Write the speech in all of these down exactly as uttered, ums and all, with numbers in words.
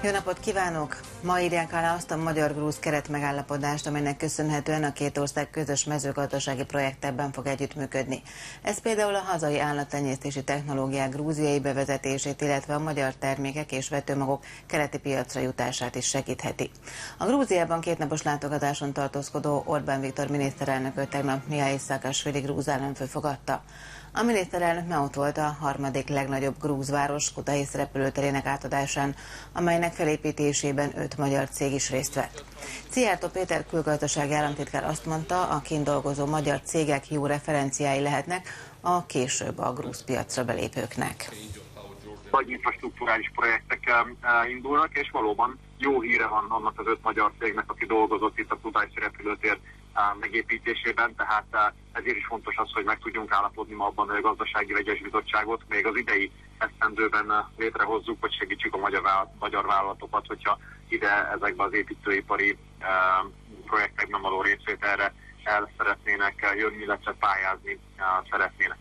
Jó napot kívánok! Ma írják alá azt a magyar-grúz keretmegállapodást, amelynek köszönhetően a két ország közös mezőgazdasági projektekben fog együttműködni. Ez például a hazai állattenyésztési technológiák grúziai bevezetését, illetve a magyar termékek és vetőmagok keleti piacra jutását is segítheti. A Grúziában kétnapos látogatáson tartózkodó Orbán Viktor miniszterelnököt tegnap Mihály Saakasvili grúz államfő fogadta. A miniszterelnök ma ott volt a harmadik legnagyobb grúz város Kutaisi repülőterének átadásán, amelynek felépítésében öt magyar cég is részt vett. Szijjártó Péter külgazdasági államtitkár azt mondta, a kint dolgozó magyar cégek jó referenciái lehetnek a később a grúz piacra belépőknek. Nagy infrastrukturális projektek indulnak, és valóban jó híre van annak az öt magyar cégnek, aki dolgozott itt a Kutaisi repülőtér megépítésében, tehát ezért is fontos az, hogy meg tudjunk állapodni ma abban, hogy a gazdasági vegyes bizottságot még az idei esztendőben létrehozzuk, hogy segítsük a magyar, magyar vállalatokat, hogyha ide ezekben az építőipari projektekben való részvételre el szeretnének jönni, illetve pályázni szeretnének.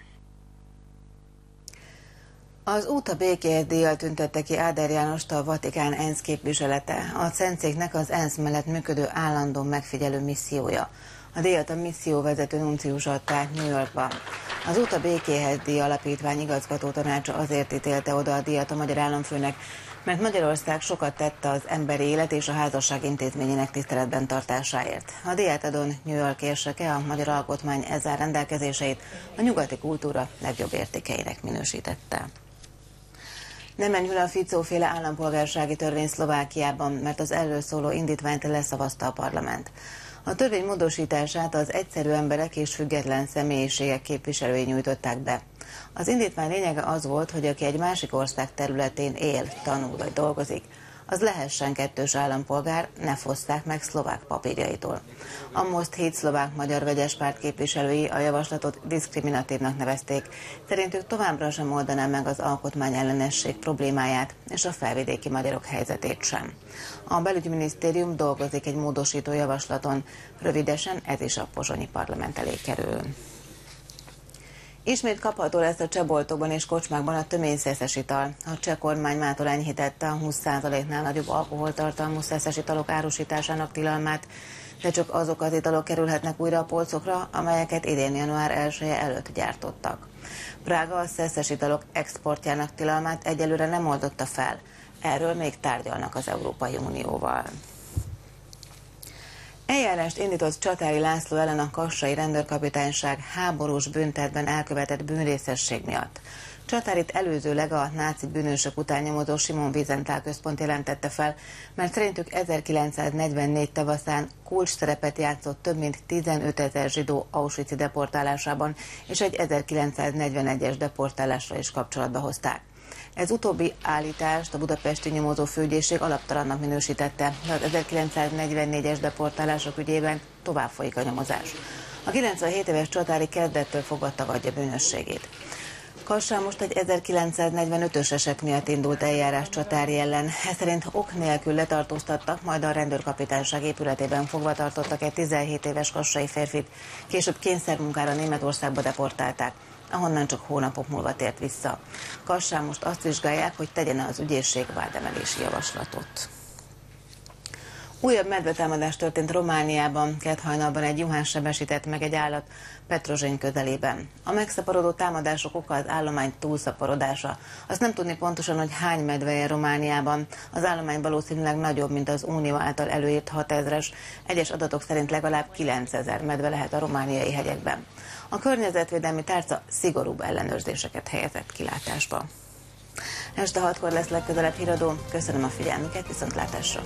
Az út a békéért díjjal tüntette ki Áder Jánost a Vatikán ENSZ képviselete, a Szentszéknek az ENSZ mellett működő állandó megfigyelő missziója. A díjat a misszióvezető nuncius adta át New Yorkba. Az út a békéhez díj alapítvány igazgató tanácsa azért ítélte oda a díjat a magyar államfőnek, mert Magyarország sokat tette az emberi élet és a házasság intézményének tiszteletben tartásáért. A díjátadón New York érseke a magyar alkotmány ezen rendelkezéseit a nyugati kultúra legjobb értékeinek minősítette. Nem enyhül a Ficó-féle állampolgársági törvény Szlovákiában, mert az erről szóló indítványt leszavazta a parlament. A törvény módosítását az egyszerű emberek és független személyiségek képviselői nyújtották be. Az indítvány lényege az volt, hogy aki egy másik ország területén él, tanul vagy dolgozik, az lehessen kettős állampolgár, ne fosszák meg szlovák papírjaitól. A Most hét szlovák-magyar vegyes párt képviselői a javaslatot diszkriminatívnak nevezték. Szerintük továbbra sem oldaná meg az alkotmányellenesség problémáját és a felvidéki magyarok helyzetét sem. A belügyminisztérium dolgozik egy módosító javaslaton, rövidesen ez is a pozsonyi parlament elé kerül. Ismét kapható lesz a csehboltokban és kocsmákban a töményszeszes ital. A cseh kormány mától enyhítette a húsz százaléknál nagyobb alkoholtartalmú szeszes italok árusításának tilalmát, de csak azok az italok kerülhetnek újra a polcokra, amelyeket idén január elseje előtt gyártottak. Prága a szeszes italok exportjának tilalmát egyelőre nem oldotta fel. Erről még tárgyalnak az Európai Unióval. Eljárást indított Csatári László ellen a kassai rendőrkapitányság háborús bűntettben elkövetett bűnrészesség miatt. Csatárit előzőleg a náci bűnösök után nyomozó Simon Wiesenthal központ jelentette fel, mert szerintük ezerkilencszáznegyvennégy tavaszán kulcsszerepet játszott több mint tizenötezer zsidó auschwitzi deportálásában, és egy ezerkilencszáznegyvenegyes deportálásra is kapcsolatba hozták. Ez utóbbi állítást a budapesti nyomozó főügyészség alaptalannak minősítette, de az ezerkilencszáznegyvennégyes deportálások ügyében tovább folyik a nyomozás. A kilencvenhét éves Csatári kezdettől fogva tagadja bűnösségét. Kassán most egy ezerkilencszáznegyvenötös eset miatt indult eljárás Csatári ellen. Ez szerint ok nélkül letartóztattak, majd a rendőrkapitányság épületében fogva tartottak egy tizenhét éves kassai férfit. Később kényszermunkára Németországba deportálták, ahonnan csak hónapok múlva tért vissza. Kassán most azt vizsgálják, hogy tegyen az ügyészség vádemelési javaslatot. Újabb medvetámadás történt Romániában, kedd hajnalban egy juhán sebesített meg egy állat Petrozsény közelében. A megszaporodó támadások oka az állomány túlszaporodása. Azt nem tudni pontosan, hogy hány medve él Romániában. Az állomány valószínűleg nagyobb, mint az Unió által előírt hatezres. Egyes adatok szerint legalább kilencezer medve lehet a romániai hegyekben. A környezetvédelmi tárca szigorúbb ellenőrzéseket helyezett kilátásba. Este hatkor lesz legközelebb híradó. Köszönöm a figyelmüket, viszontlátásra!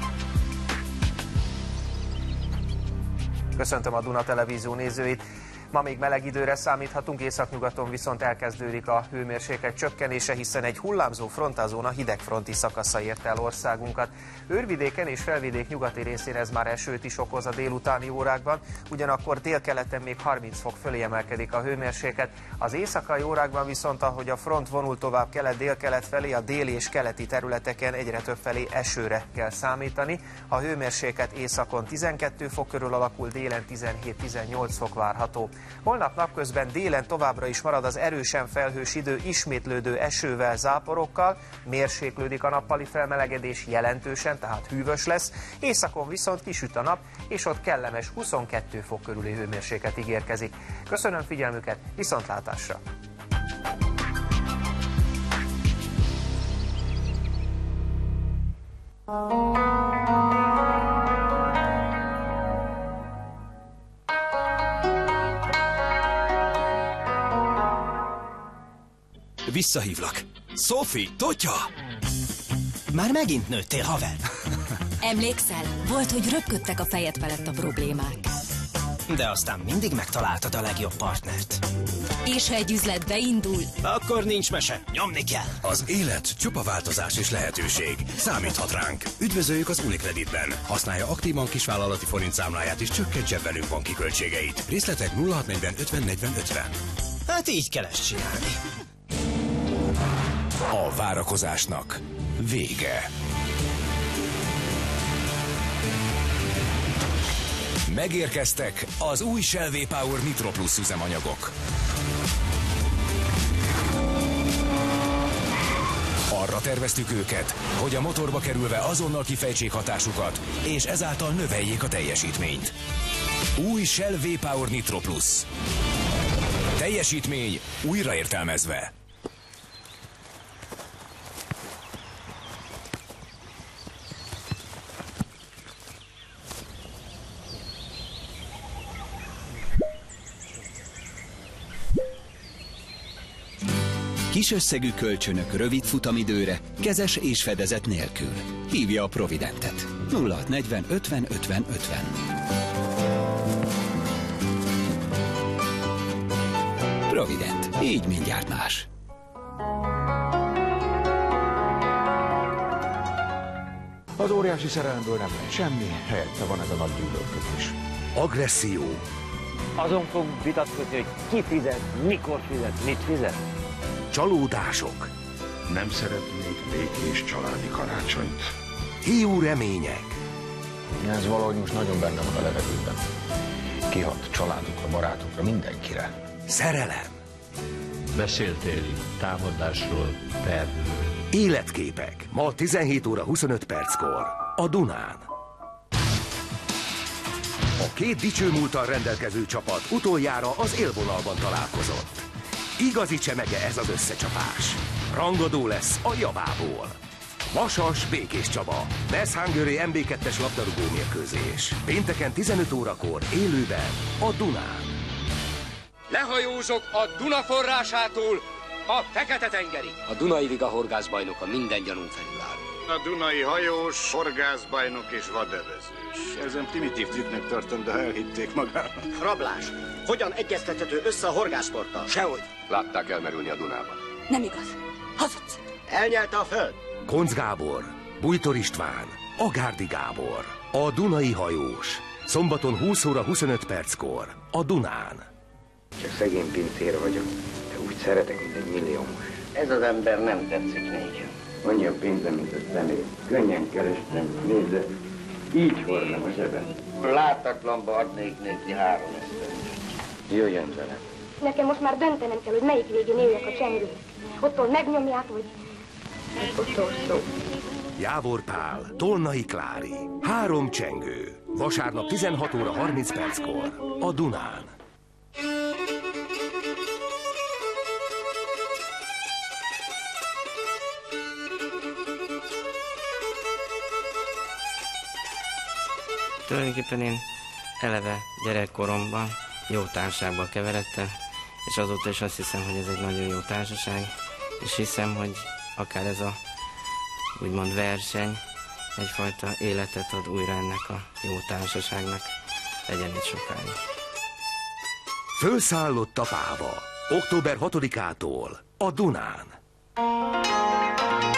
Köszöntöm a Duna Televízió nézőit! Ma még meleg időre számíthatunk, északnyugaton viszont elkezdődik a hőmérséklet csökkenése, hiszen egy hullámzó frontázóna hidegfronti szakasza érte el országunkat. Őrvidéken és felvidék nyugati részén ez már esőt is okoz a délutáni órákban, ugyanakkor délkeleten még harminc fok fölé emelkedik a hőmérséklet. Az éjszakai órákban viszont, ahogy a front vonul tovább kelet-délkelet felé, a déli és keleti területeken egyre több felé esőre kell számítani. A hőmérséklet északon tizenkét fok körül alakul, délen tizenhét-tizennyolc fok várható. Holnap napközben délen továbbra is marad az erősen felhős idő, ismétlődő esővel, záporokkal, mérséklődik a nappali felmelegedés jelentősen, tehát hűvös lesz, északon viszont kisüt a nap, és ott kellemes huszonkettő fok körüli hőmérséklet ígérkezik. Köszönöm figyelmüket, viszontlátásra! Visszahívlak. Sophie, Totya! Már megint nőttél, haver. Emlékszel? Volt, hogy röpködtek a fejed felett a problémák. De aztán mindig megtaláltad a legjobb partnert. És ha egy üzlet beindul, akkor nincs mese, nyomni kell. Az élet csupa változás és lehetőség. Számíthat ránk. Üdvözöljük az Unicreditben. Használja aktívan kisvállalati forint számláját és csökkentse velünk banki költségeit. Részletek nulla hat negyven ötven negyven ötven. Hát így kell ezt csinálni. A várakozásnak vége. Megérkeztek az új Shell V-Power Nitro Plus üzemanyagok. Arra terveztük őket, hogy a motorba kerülve azonnal kifejtsék hatásukat, és ezáltal növeljék a teljesítményt. Új Shell V-Power Nitro Plus. Teljesítmény újraértelmezve. Kis összegű kölcsönök rövid futamidőre, kezes és fedezet nélkül. Hívja a Providentet. nulla hat negyven ötven ötven ötven. Provident. Így mindjárt más. Az óriási szerelemből nem lehet semmi, helyette van ez a nagy gyűlölködés. Agresszió. Azon fogunk vitatkozni, hogy ki fizet, mikor fizet, mit fizet. Csalódások. Nem szeretnék békés családi karácsonyt. Hiú remények. Ez valahogy most nagyon benne van a levegőben. Kihat családokra, barátokra, mindenkire. Szerelem. Beszéltél támadásról, perről. Életképek. Ma tizenhét óra huszonöt perckor. A Dunán. A két dicső múlttal rendelkező csapat utoljára az élvonalban találkozott. Igazi csemege ez az összecsapás. Rangadó lesz a javából. Vasas Békés Csaba. Mess Hungary em bé kettes labdarúgó mérkőzés. Pénteken tizenöt órakor élőben a Dunán. Lehajózok a Duna forrásától a Fekete-tengerig. A Dunai Viga horgászbajnoka minden gyanún felül áll. A Dunai hajós, horgászbajnok és vadevezős. Ezen primitív trükknek tartom, de elhitték magának. Rablás. Hogyan egyeztethető össze a horgászsporttal? Sehogy. Látták elmerülni a Dunában. nem igaz. Hazudsz. Elnyelte a föld. Koncz Gábor, Bújtor István, Agárdi Gábor. A Dunai hajós. Szombaton húsz óra huszonöt perckor. A Dunán. Csak szegény pincér vagyok, de úgy szeretek, mint egy milliómos. Ez az ember nem tetszik nékem. Annyi a pénzem, mint a személy. Könnyen kerestem, nézze, így hordom a zsebem. Látatlanba adnék neki három esztőt. Jöjjön vele. Nekem most már döntenem kell, hogy melyik végén éljek a csengőnek. Ottól megnyomják, vagy utolsó. Jávor Pál, Tolnai Klári. Három csengő. Vasárnap tizenhat óra harminc perckor. A Dunán. Tulajdonképpen én eleve gyerekkoromban jó társaságba keveredtem, és azóta is azt hiszem, hogy ez egy nagyon jó társaság, és hiszem, hogy akár ez a úgymond verseny egyfajta életet ad újra ennek a jó társaságnak, legyen itt sokáig. Fölszállott a páva. október hatodikától a Dunán.